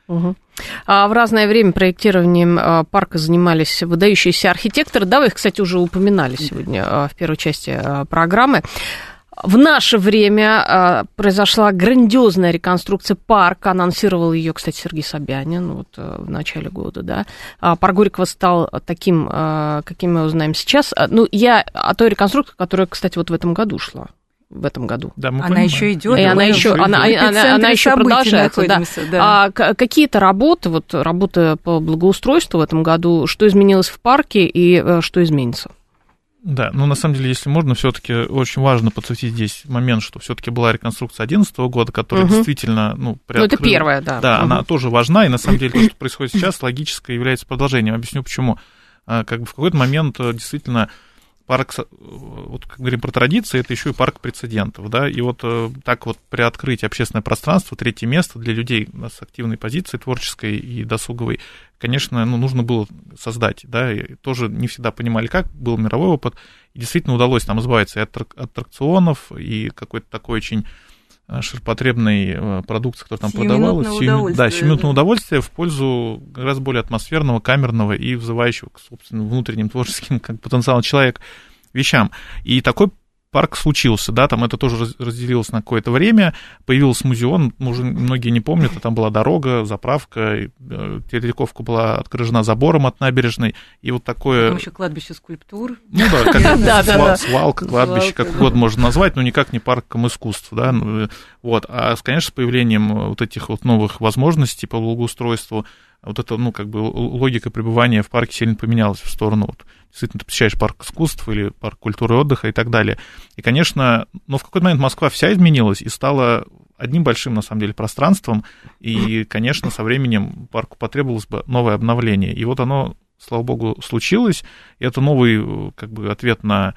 А в разное время проектированием парка занимались выдающиеся архитекторы. Да, вы их, кстати, уже упоминали сегодня в первой части программы. В наше время э, произошла грандиозная реконструкция парка. Анонсировал ее, кстати, Сергей Собянин вот, э, в начале года. Да. А парк Горького стал таким, э, каким мы его знаем сейчас. Ну, я о той реконструкции, которая, кстати, вот в этом году шла. В этом году. Да, мы она еще идет. И она еще, она, она, она еще продолжается. Да. Да. А какие-то работы, вот работы по благоустройству в этом году, что изменилось в парке и э, что изменится? Да, ну на самом деле, если можно, все-таки очень важно подсветить здесь момент, что все-таки была реконструкция две тысячи одиннадцатого года, которая угу. действительно, ну, приоткрыла. Ну, это первая, да. Да, угу. она тоже важна, и на самом деле то, что происходит сейчас, логически является продолжением. Объясню почему. Как бы в какой-то момент действительно парк, вот как говорим про традиции, это еще и парк прецедентов, да, и вот так вот приоткрыть общественное пространство, третье место для людей с активной позицией творческой и досуговой, конечно, ну, нужно было создать, да, и тоже не всегда понимали, как, был мировой опыт, и действительно удалось нам избавиться и от аттракционов, и какой-то такой очень ширпотребной продукции, которая там продавалась. Да, сиюминутное удовольствие в пользу гораздо более атмосферного, камерного и вызывающего, собственно, внутренним творческим как потенциалом человека вещам. И такой парк случился, да, там это тоже разделилось на какое-то время, появился музеон, уже многие не помнят, там была дорога, заправка, Терековка была отгорожена забором от набережной, и вот такое... Там еще кладбище скульптур. Ну да, как свалка, кладбище, как угодно можно назвать, но никак не парком искусств, да, вот, а, конечно, с появлением вот этих вот новых возможностей по благоустройству, вот эта, ну, как бы логика пребывания в парке сильно поменялась в сторону, вот, действительно, ты посещаешь парк искусств или парк культуры и отдыха и так далее. И, конечно, но в какой-то момент Москва вся изменилась и стала одним большим, на самом деле, пространством, и, конечно, со временем парку потребовалось бы новое обновление. И вот оно, слава богу, случилось, и это новый, как бы, ответ на,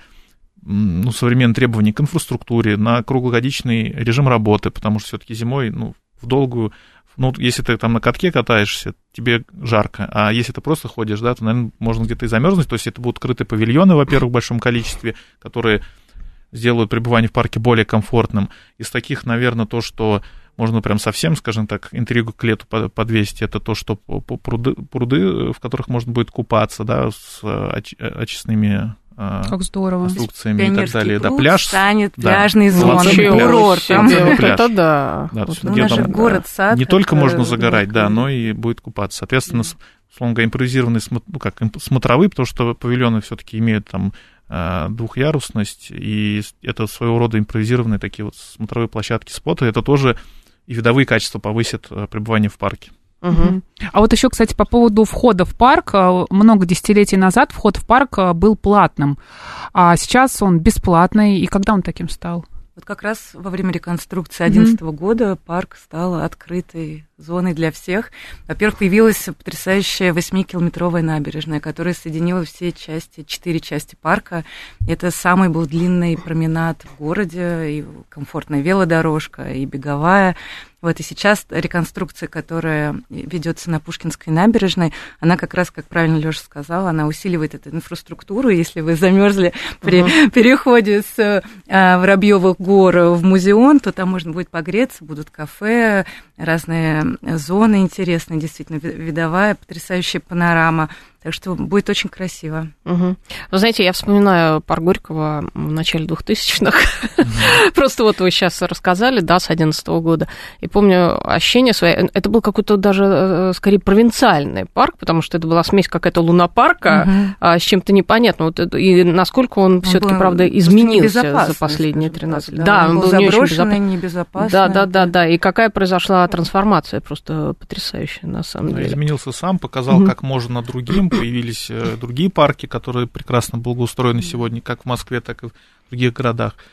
ну, современные требования к инфраструктуре, на круглогодичный режим работы, потому что все-таки зимой, ну, в долгую, ну, если ты там на катке катаешься, тебе жарко, а если ты просто ходишь, да, то, наверное, можно где-то и замерзнуть, то есть это будут крытые павильоны, во-первых, в большом количестве, которые сделают пребывание в парке более комфортным. Из таких, наверное, то, что можно прям совсем, скажем так, интригу к лету подвесить, это то, что пруды, пруды в которых можно будет купаться, да, с очистными... Как здорово. Конструкциями и так далее. Да, пляж станет да, пляжной зоной, курортом. Это да. да вот у нас же город, сад. Не только можно загорать, да, но и будет купаться. Соответственно, mm. условно говоря, импровизированные, ну, как, смотровые, потому что павильоны все-таки имеют там двухъярусность, и это своего рода импровизированные такие вот смотровые площадки, споты. Это тоже и видовые качества повысят пребывание в парке. Угу. А вот еще, кстати, по поводу входа в парк. Много десятилетий назад вход в парк был платным, а сейчас он бесплатный. И когда он таким стал? Вот как раз во время реконструкции две тысячи одиннадцатого mm-hmm. года парк стал открытой зоной для всех. Во-первых, появилась потрясающая восьмикилометровая набережная, которая соединила все части, четыре части парка. Это самый был длинный променад в городе, и комфортная велодорожка, и беговая. Вот, и сейчас реконструкция, которая ведется на Пушкинской набережной, она как раз, как правильно Лёша сказал, она усиливает эту инфраструктуру. Если вы замерзли при uh-huh. переходе с а, Воробьёвых гор в музеон, то там можно будет погреться, будут кафе, разные зоны интересные, действительно, видовая, потрясающая панорама. Так что будет очень красиво. Угу. Вы знаете, я вспоминаю парк Горького в начале двухтысячных. Mm-hmm. Просто вот вы сейчас рассказали, да, с одиннадцатого года. И помню ощущение свое. Это был какой-то даже, скорее, провинциальный парк, потому что это была смесь какая-то лунопарка mm-hmm. а, с чем-то непонятным. Вот это, и насколько он, он все-таки, правда, изменился за последние тринадцать лет. Да, он был, был не очень безопасный. Небезопасный. Да, да, да, да. И какая произошла трансформация, просто потрясающая, на самом да, деле. Изменился сам, показал, mm-hmm. как можно другим. Появились другие парки, которые прекрасно благоустроены сегодня, как в Москве, так и в других городах.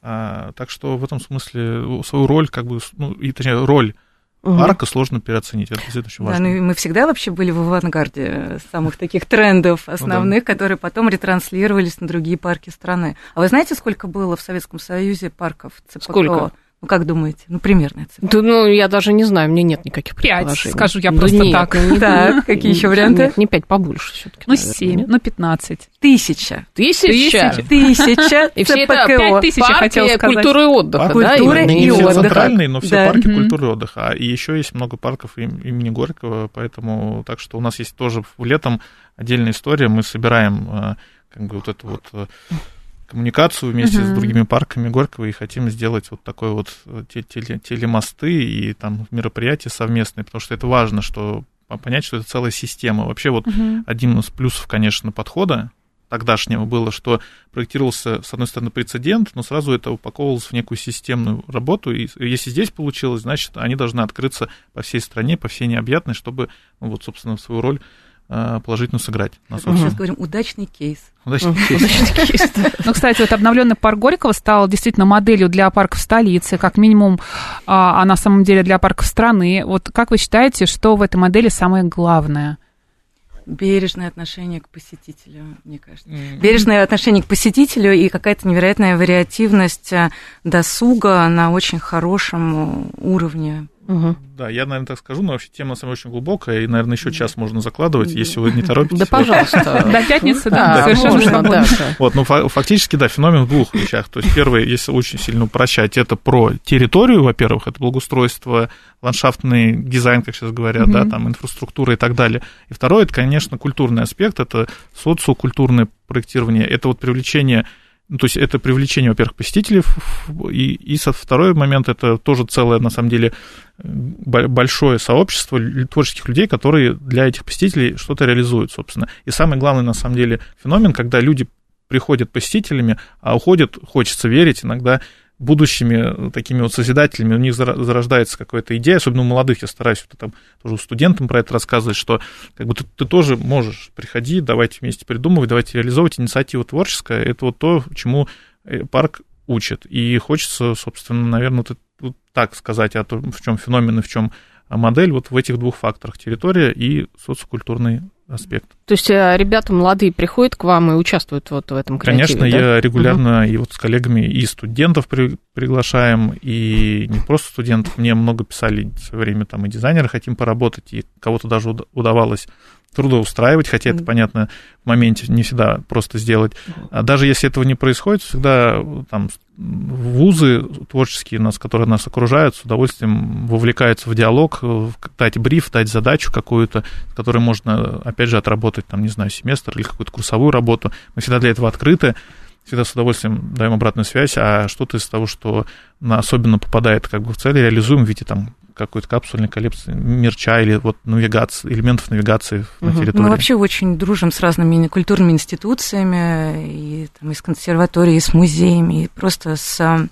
А, так что в этом смысле свою роль, как бы, ну, и, точнее, роль угу. парка сложно переоценить. Это действительно очень важно. Да, ну и мы всегда вообще были в авангарде самых таких трендов основных, ну, да. которые потом ретранслировались на другие парки страны. А вы знаете, сколько было в Советском Союзе парков ЦПКО? Сколько? Ну, как думаете? Ну, примерно. Да, ну, я даже не знаю, мне нет никаких предположений. Пять, скажу я просто да нет, так. Ну, так, какие еще варианты? Нет, не пять, побольше все-таки. Ну, семь, ну, пятнадцать. Тысяча. Тысяча? Тысяча. И все это пять тысяч, я хотела сказать. Культуры и отдыха, парк да? Культуры именно? и Не все отдыха. центральные, но все да. парки Mm-hmm. культуры и отдыха. И еще есть много парков им, имени Горького, поэтому так что у нас есть тоже летом отдельная история. Мы собираем как бы вот эту вот коммуникацию вместе uh-huh. с другими парками Горького и хотим сделать вот такой вот теле, телемосты и там мероприятия совместные, потому что это важно, что понять, что это целая система. Вообще вот uh-huh. один из плюсов, конечно, подхода тогдашнего было, что проектировался, с одной стороны, прецедент, но сразу это упаковывалось в некую системную работу, и если здесь получилось, значит, они должны открыться по всей стране, по всей необъятной, чтобы, ну, вот, собственно, свою роль положительно сыграть. Мы сейчас говорим удачный кейс. Удачный кейс. Ну, кстати, вот обновленный парк Горького стал действительно моделью для парков столицы, как минимум, а на самом деле для парков страны. Вот как вы считаете, что в этой модели самое главное? Бережное отношение к посетителю, мне кажется. Mm-hmm. Бережное отношение к посетителю и какая-то невероятная вариативность досуга на очень хорошем уровне. Угу. Да, я, наверное, так скажу, но вообще тема на самом деле очень глубокая, и, наверное, еще час можно закладывать, если вы не торопитесь. Да, пожалуйста. До пятницы, да, совершенно свободно. Вот, ну, фактически, да, феномен в двух вещах. То есть, первое, если очень сильно упрощать, это про территорию, во-первых, это благоустройство, ландшафтный дизайн, как сейчас говорят, да, там, инфраструктура и так далее. И второе, это, конечно, культурный аспект, это социокультурное проектирование, это вот привлечение. Ну, то есть это привлечение, во-первых, посетителей, и, и со второй момент это тоже целое, на самом деле, большое сообщество творческих людей, которые для этих посетителей что-то реализуют, собственно. И самый главный, на самом деле, феномен, когда люди приходят посетителями, а уходят, хочется верить, иногда будущими такими вот созидателями, у них зарождается какая-то идея, особенно у молодых, я стараюсь вот, там, тоже студентам про это рассказывать, что как бы ты, ты тоже можешь, приходи, давайте вместе придумывать, давайте реализовывать инициативу творческая, это вот то, чему парк учит, и хочется, собственно, наверное, вот, вот так сказать о том, в чем феномен и в чем модель, вот в этих двух факторах, территория и социокультурный аспект. То есть ребята молодые приходят к вам и участвуют вот в этом креативе, Конечно, да? я регулярно угу. и вот с коллегами и студентов при, приглашаем, и не просто студентов, мне много писали в свое время там и дизайнеры хотим поработать, и кого-то даже удавалось трудоустраивать, хотя это, понятно, в моменте не всегда просто сделать. А даже если этого не происходит, всегда там вузы творческие, нас, которые нас окружают, с удовольствием вовлекаются в диалог, дать бриф, дать задачу какую-то, с которой можно, опять же, отработать, там, не знаю, семестр или какую-то курсовую работу. Мы всегда для этого открыты, всегда с удовольствием даем обратную связь, а что-то из того, что особенно попадает как бы в цель, реализуем в виде там какой-то капсульной коллекции, мерча или вот навигации, элементов навигации на угу. территории. Мы вообще очень дружим с разными культурными институциями, и, там, и с консерваторией, и с музеями, и просто с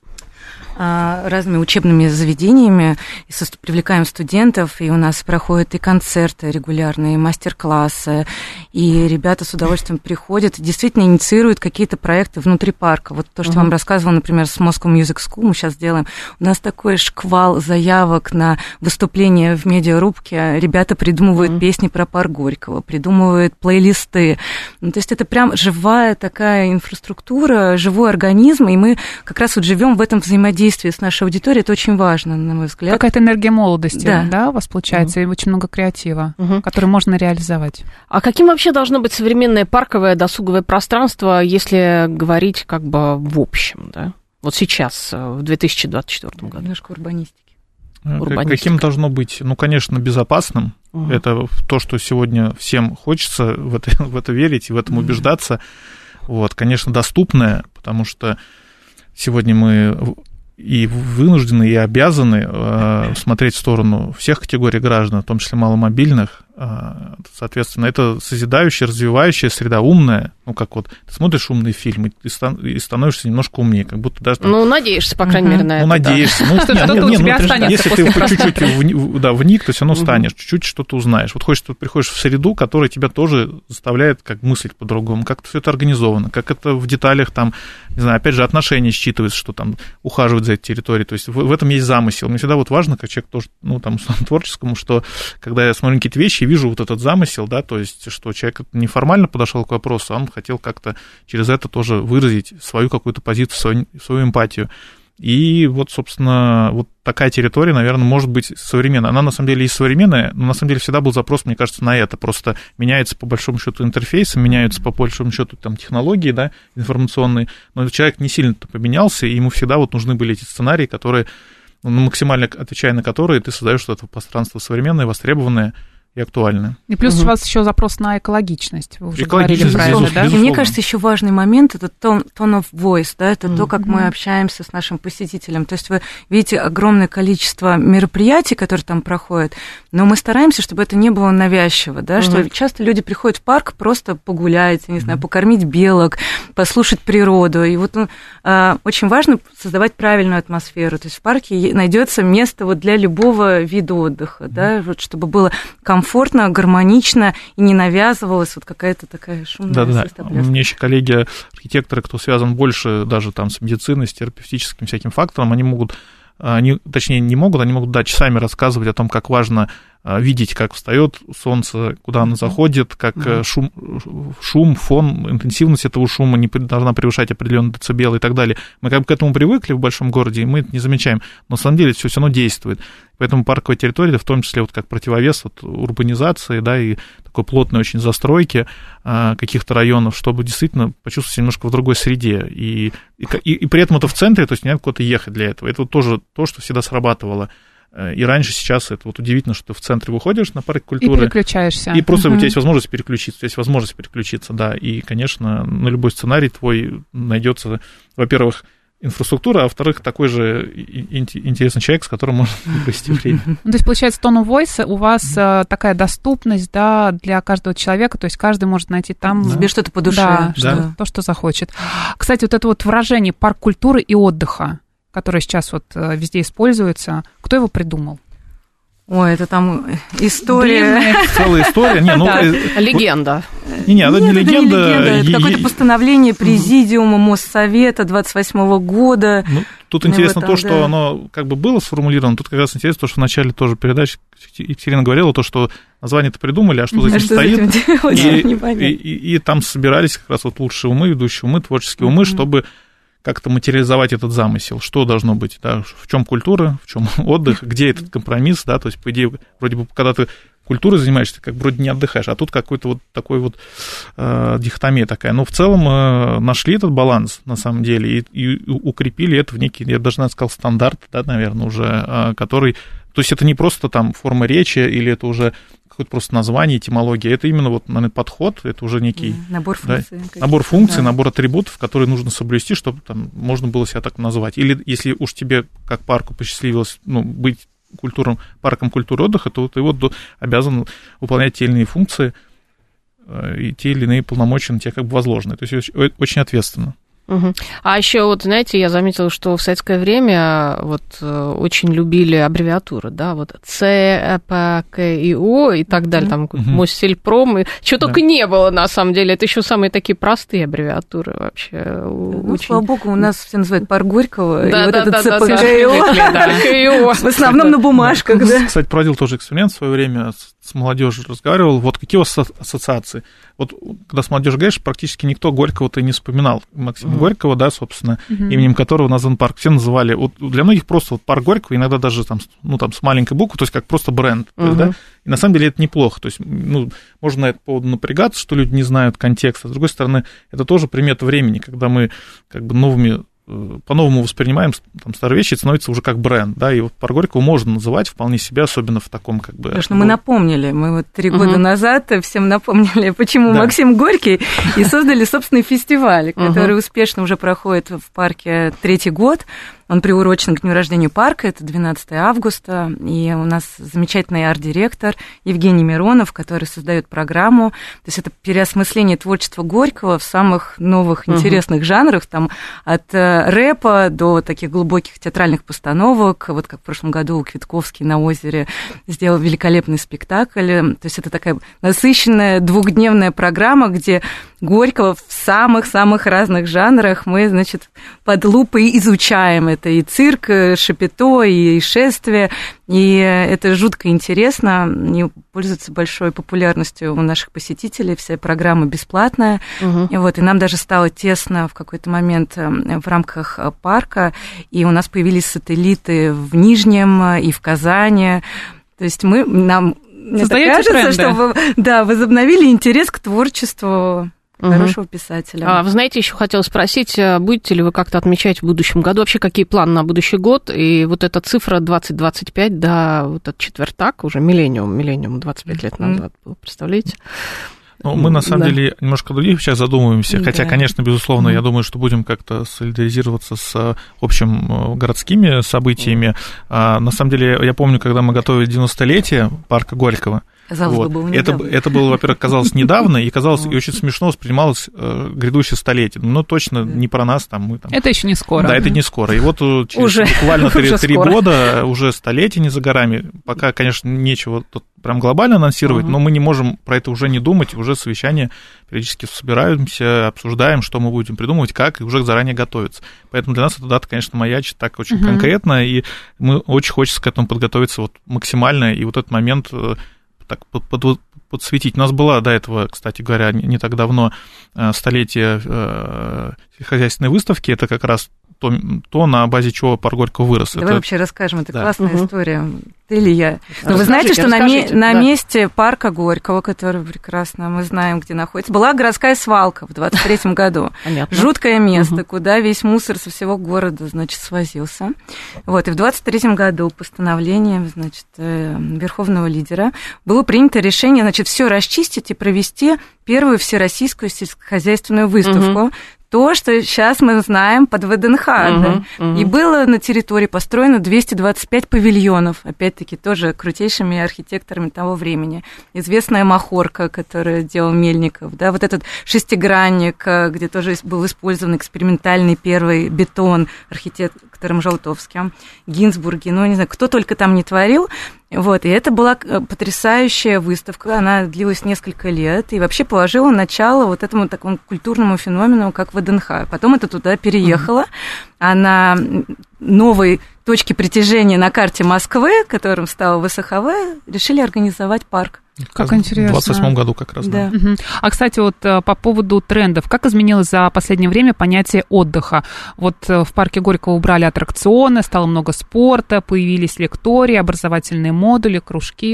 разными учебными заведениями, и со, привлекаем студентов, и у нас проходят и концерты регулярные, и мастер-классы, и ребята с удовольствием приходят и действительно инициируют какие-то проекты внутри парка. Вот то, что uh-huh. вам рассказывала, например, с Moscow Music School, мы сейчас делаем. У нас такой шквал заявок на выступления в медиарубке. Ребята придумывают uh-huh. песни про парк Горького, придумывают плейлисты. Ну, то есть это прям живая такая инфраструктура, живой организм, и мы как раз вот живем в этом взаимодействии с нашей аудиторией, это очень важно, на мой взгляд. Какая-то энергия молодости, да, да у вас получается, угу. и очень много креатива, угу. который можно реализовать. А каким вообще должно быть современное парковое досуговое пространство, если говорить как бы в общем, да? Вот сейчас, в две тысячи двадцать четвёртом году. Немножко урбанистики. Каким должно быть? Ну, конечно, безопасным. Угу. Это то, что сегодня всем хочется в это, в это верить и в этом угу. убеждаться. Вот, конечно, доступное, потому что сегодня мы и вынуждены, и обязаны э, смотреть в сторону всех категорий граждан, в том числе маломобильных, Соответственно, это созидающая, развивающая среда, умная. Ну, как вот ты смотришь умные фильмы и становишься немножко умнее, как будто даже... Ну, надеешься, по крайней мере, на это. Ну, надеешься. Ну, что-то у тебя останется. Если ты по чуть-чуть вник, то все равно станешь, чуть-чуть что-то узнаешь. Вот хочешь, ты приходишь в среду, которая тебя тоже заставляет как мыслить по-другому, как все это организовано, как это в деталях там, не знаю, опять же, отношения считывается, что там ухаживать за этой территорией. То есть в, в этом есть замысел. Мне всегда вот важно, как человек тоже, ну, там, творческому, что когда я смотрю какие-то вещи, вижу вот этот замысел, да, то есть что человек неформально подошел к вопросу, а он хотел как-то через это тоже выразить свою какую-то позицию, свою, свою эмпатию. И вот, собственно, вот такая территория, наверное, может быть современная. Она, на самом деле, и современная, но, на самом деле, всегда был запрос, мне кажется, на это. Просто меняется, по большому счету, интерфейсы, меняются, по большому счету, там, технологии, да, информационные, но человек не сильно-то поменялся, и ему всегда вот нужны были эти сценарии, которые, ну, максимально отвечая на которые, ты создаешь это пространство современное, востребованное и актуальное. И плюс угу. у вас еще запрос на экологичность. Вы уже говорили про это, да? И мне кажется, еще важный момент — это tone, tone of voice, да, это mm-hmm. то, как мы общаемся с нашим посетителем. То есть вы видите огромное количество мероприятий, которые там проходят, но мы стараемся, чтобы это не было навязчиво, да, mm-hmm. что часто люди приходят в парк просто погулять, не знаю, покормить белок, послушать природу. И вот ну, очень важно создавать правильную атмосферу. То есть в парке найдется место вот для любого вида отдыха, mm-hmm. да, вот, чтобы было комфортно, комфортно, гармонично и не навязывалась вот какая-то такая шумная да, да. У меня еще коллеги, архитекторы, кто связан больше даже там с медициной, с терапевтическим всяким фактором, они могут, они, точнее, не могут, они могут, да, часами рассказывать о том, как важно видеть, как встает солнце, куда оно заходит, как mm-hmm. шум, шум, фон, интенсивность этого шума не должна превышать определенные децибелы и так далее. Мы как бы к этому привыкли в большом городе, и мы это не замечаем, но на самом деле это все равно действует. Поэтому парковая территория, в том числе вот как противовес вот, урбанизации, да, и такой плотной очень застройки а, каких-то районов, чтобы действительно почувствовать себя немножко в другой среде. И, и, и при этом это в центре, то есть не надо куда-то ехать для этого. Это вот тоже то, что всегда срабатывало. И раньше, сейчас это вот удивительно, что ты в центре выходишь на парк культуры. И переключаешься. И просто uh-huh. у тебя есть возможность переключиться, у тебя есть возможность переключиться, да. И, конечно, на любой сценарий твой найдется, во-первых, инфраструктура, а во-вторых, такой же интересный человек, с которым можно провести время. То есть, получается, tone of voice у вас такая доступность, да, для каждого человека, то есть каждый может найти там... Себе что-то по душе. Да, да. Что, то, что захочет. Кстати, вот это вот выражение «парк культуры и отдыха», которое сейчас вот везде используется, кто его придумал? Ой, это там история... Целая история. Не, ну, да. Легенда. Не, не, это не легенда. Не легенда. Это какое-то постановление Президиума Моссовета двадцать восьмого года. Ну, тут интересно этом, то, что да. оно как бы было сформулировано. Тут как раз интересно то, что в начале тоже передачи Екатерина говорила, то, что название-то придумали, а что за этим а стоит. Что и, и, и, и там собирались как раз вот лучшие умы, ведущие умы, творческие умы, mm-hmm. чтобы... как-то материализовать этот замысел, что должно быть, да, в чем культура, в чем отдых, где этот компромисс, да, то есть, по идее, вроде бы, когда ты культурой занимаешься, ты как бы вроде не отдыхаешь, а тут какой-то вот такой вот э, дихотомия такая. Но в целом э, нашли этот баланс, на самом деле, и, и укрепили это в некий, я даже, наверное, сказал, стандарт, да, наверное, уже, э, который, то есть, это не просто там форма речи, или это уже какое-то просто название, этимология, это именно вот, наверное, подход, это уже некий... Набор функций. Да, набор функций, да. набор атрибутов, которые нужно соблюсти, чтобы там можно было себя так назвать. Или если уж тебе, как парку, посчастливилось, ну, быть культурным, парком культуры отдыха, то ты вот обязан выполнять те или иные функции, и те или иные полномочия на тебя как бы возложены. То есть очень ответственно. Угу. А еще вот, знаете, я заметила, что в советское время вот очень любили аббревиатуры, да, вот Ц, П, К и О и так далее, там, угу. Моссельпром, и чего да. только не было, на самом деле, это еще самые такие простые аббревиатуры вообще. Ну, очень... слава богу, у нас все называют парк Горького, да, и вот да, это да, Ц, П, да, К и О, в основном на бумажках, да. Кстати, проводил тоже эксперимент в свое время, с молодежью разговаривал, вот какие у вас ассоциации? Вот когда с молодежью говоришь, практически никто Горького-то не вспоминал. Максима mm-hmm. Горького, да, собственно, mm-hmm. именем которого назван парк. Все называли, вот для многих просто вот парк Горького, иногда даже там, ну, там с маленькой буквы, то есть как просто бренд. Mm-hmm. То есть, да? И на самом деле это неплохо. То есть, ну, можно на этот повод напрягаться, что люди не знают контекста. С другой стороны, это тоже примета времени, когда мы как бы новыми по-новому воспринимаем там, старые вещи, это становится уже как бренд, да, и вот парк Горького можно называть вполне себе, особенно в таком как бы... Конечно, мы напомнили, мы вот три года uh-huh. назад всем напомнили, почему да. Максим Горький, и создали собственный фестиваль, который uh-huh. успешно уже проходит в парке третий год. Он приурочен к дню рождения парка, это двенадцатого августа, и у нас замечательный арт-директор Евгений Миронов, который создает программу. То есть это переосмысление творчества Горького в самых новых интересных uh-huh. жанрах, там от рэпа до таких глубоких театральных постановок, вот как в прошлом году Квитковский на озере сделал великолепный спектакль. То есть это такая насыщенная двухдневная программа, где Горького в самых-самых разных жанрах мы, значит, под лупой изучаем. Это и цирк, и шапито, и шествие, и это жутко интересно, и пользуется большой популярностью у наших посетителей, вся программа бесплатная, угу. и, вот, и нам даже стало тесно в какой-то момент в рамках парка, и у нас появились сателлиты в Нижнем и в Казани, то есть мы, нам мне кажется, тренды. Что вы, да, возобновили интерес к творчеству хорошего писателя. А, вы знаете, еще хотела спросить, будете ли вы как-то отмечать в будущем году, вообще какие планы на будущий год, и вот эта цифра двадцать двадцать пять, да, вот этот четвертак, уже миллениум, миллениум двадцать пять лет назад был, представляете? Ну, мы, на самом да. деле, немножко о других сейчас задумываемся, да. хотя, конечно, безусловно, mm-hmm. я думаю, что будем как-то солидаризироваться с общим городскими событиями. А, на самом деле, я помню, когда мы готовили девяностолетие парка Горького, казалось вот. бы, было это, это было, во-первых, казалось недавно, и казалось, и очень смешно воспринималось э, грядущее столетие. Но точно не про нас, там мы там. Это еще не скоро. Да, это не скоро. И вот через уже, буквально уже три года, уже столетие не за горами. Пока, конечно, нечего тут прям глобально анонсировать, uh-huh. но мы не можем про это уже не думать, уже совещания периодически собираемся, обсуждаем, что мы будем придумывать, как, и уже заранее готовиться. Поэтому для нас эта дата, конечно, маячит так очень uh-huh. конкретно, и мы очень хочется к этому подготовиться вот максимально, и вот этот момент так под, под, подсветить. У нас была до этого, кстати говоря, не, не так давно столетие э, сельскохозяйственной выставки, это как раз то, то на базе чего парк Горького вырос. Давай это... вообще расскажем, это да. классная угу. история. Ты или я? Но вы знаете, что на, ме- на да. месте парка Горького, который прекрасно, мы знаем, где находится, была городская свалка в двадцать третьем году. Понятно. Жуткое место, угу. куда весь мусор со всего города, значит, свозился. Вот, и в двадцать третьем году постановлением, значит, верховного лидера было принято решение, значит, все расчистить и провести первую всероссийскую сельскохозяйственную выставку. Угу. То, что сейчас мы знаем под ВДНХ. Uh-huh, да? uh-huh. И было на территории построено двести двадцать пять павильонов, опять-таки тоже крутейшими архитекторами того времени. Известная махорка, которую делал Мельников, да? Вот этот шестигранник, где тоже был использован экспериментальный первый бетон архитектором Желтовским, Гинзбурги, ну, не знаю, кто только там не творил. Вот, и это была потрясающая выставка, она длилась несколько лет и вообще положила начало вот этому такому культурному феномену, как ВДНХ. Потом это туда переехало, а на новой точке притяжения на карте Москвы, которым стала ВСХВ, решили организовать парк. Как интересно. В двадцать восьмом году как раз, да. да. Угу. А, кстати, вот по поводу трендов, как изменилось за последнее время понятие отдыха? Вот в парке Горького убрали аттракционы, стало много спорта, появились лектории, образовательные модули, кружки.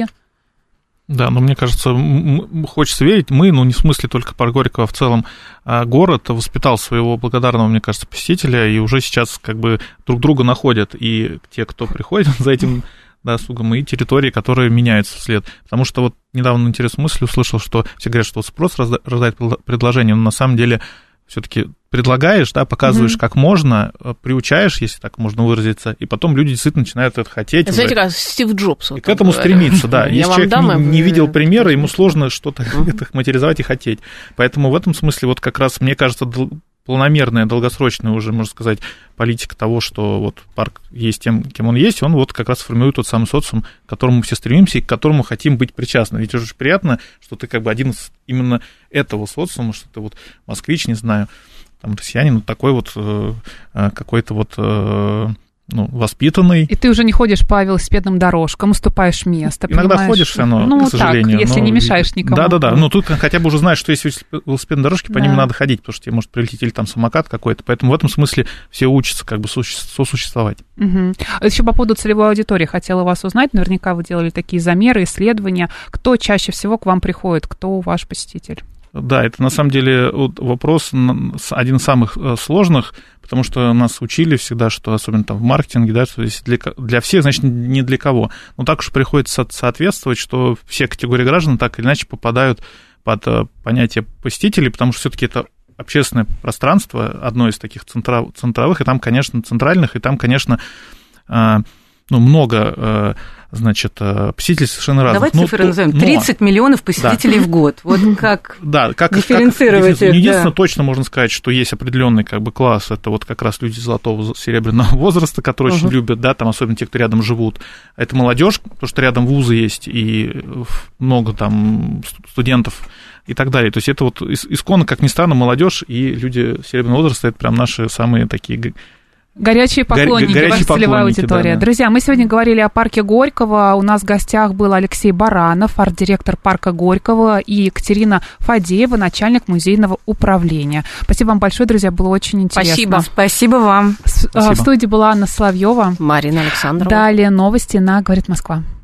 Да, но мне кажется, хочется верить, мы, ну не в смысле только парк Горького, а в целом город воспитал своего благодарного, мне кажется, посетителя, и уже сейчас как бы друг друга находят, и те, кто приходит за этим досугом, и территории, которые меняются вслед. Потому что вот недавно интересную мысль услышал, что все говорят, что вот спрос рождает предложение, но на самом деле все-таки предлагаешь, да, показываешь, mm-hmm. как можно, приучаешь, если так можно выразиться, и потом люди действительно начинают это хотеть. Знаете, уже. как Стив Джобс. Вот и к этому говорил. Стремиться, да. Если человек дам, не, не видел примера, ему сложно что-то mm-hmm. это материализовать и хотеть. Поэтому в этом смысле вот как раз, мне кажется, планомерная, долгосрочная уже, можно сказать, политика того, что вот парк есть тем, кем он есть, он вот как раз формирует тот самый социум, к которому мы все стремимся и к которому хотим быть причастны. Ведь уже приятно, что ты как бы один из именно этого социума, что ты вот москвич, не знаю, там россиянин, ну, такой вот э, какой-то вот... Э, ну, воспитанный. И ты уже не ходишь по велосипедным дорожкам, уступаешь место. Иногда понимаешь? ходишь все равно, ну, к сожалению. Так, если но... не мешаешь никому. Да-да-да, ну тут хотя бы уже знаешь, что есть велосипедные дорожки, по да. ним надо ходить, потому что тебе может прилететь или там самокат какой-то, поэтому в этом смысле все учатся как бы сосуществовать. Угу. Еще по поводу целевой аудитории хотела вас узнать, наверняка вы делали такие замеры, исследования, кто чаще всего к вам приходит, кто ваш посетитель? Да, это на самом деле вопрос один из самых сложных, потому что нас учили всегда, что особенно там в маркетинге, да, что если для, для всех, значит, не для кого. Но так уж приходится соответствовать, что все категории граждан так или иначе попадают под понятие посетителей, потому что все-таки это общественное пространство, одно из таких центров, центровых, и там, конечно, центральных, и там, конечно, ну, много, значит, посетителей совершенно разных. Давайте но, цифры назовем. но, тридцать миллионов посетителей, да, в год. Вот как да, как, дифференцировать как, их? Единственное, да. точно можно сказать, что есть определенный как бы класс, это вот как раз люди золотого, серебряного возраста, которые uh-huh. очень любят, да, там особенно те, кто рядом живут. Это молодежь, потому что рядом вузы есть, и много там студентов и так далее. То есть это вот исконно, как ни странно, молодежь и люди серебряного возраста, это прям наши самые такие... Горячие поклонники, Горячие ваша целевая поклонники, аудитория. Да, да. Друзья, мы сегодня говорили о парке Горького. У нас в гостях был Алексей Баранов, арт-директор парка Горького, и Екатерина Фадеева, начальник музейного управления. Спасибо вам большое, друзья, было очень интересно. Спасибо. Спасибо вам. Спасибо. В студии была Анна Соловьева. Марина Александрова. Далее новости на «Говорит Москва».